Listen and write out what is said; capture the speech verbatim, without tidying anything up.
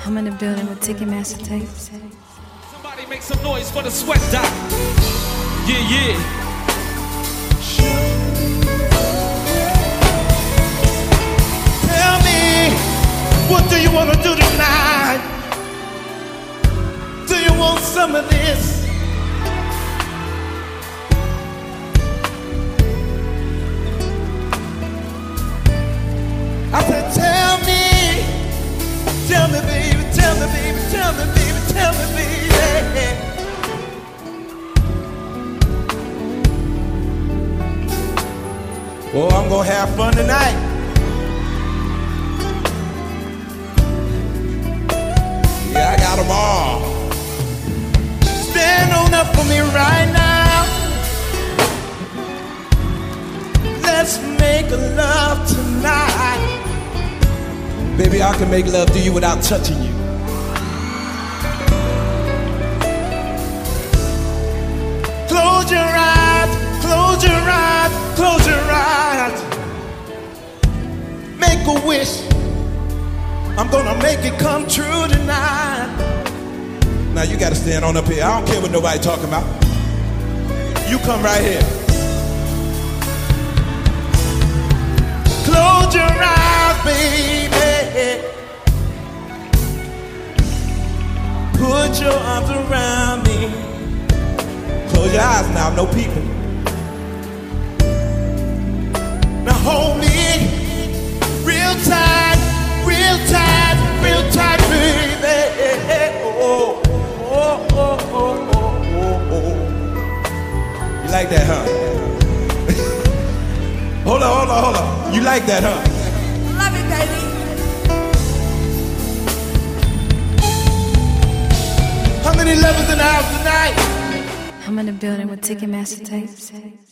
I'm in the building with Ticketmaster tapes. Somebody make some noise for the sweat doc. Yeah, yeah. Tell me, what do you want to do tonight? Do you want some of this? I said, tell me, tell me, baby, tell me, baby, tell me, baby, tell me, baby. Oh, I'm gonna have fun tonight. Yeah, I got them all. Stand on up for me right now. Let's make love tonight. Baby, I can make love to you without touching you. Close your eyes, close your eyes, close your eyes. Make a wish. I'm gonna make it come true tonight. Now you gotta stand on up here. I don't care what nobody talking about. You come right here. Close your eyes, baby. Put your arms around me. Close your eyes now, no peeping. Now hold me real tight, real tight, real tight, baby. Oh, oh, oh, oh, oh, oh. You like that, huh? Hold on, hold on, hold on. You like that, huh? Love it, baby. How many lovers in the house tonight? I'm in the building with Ticketmaster tapes.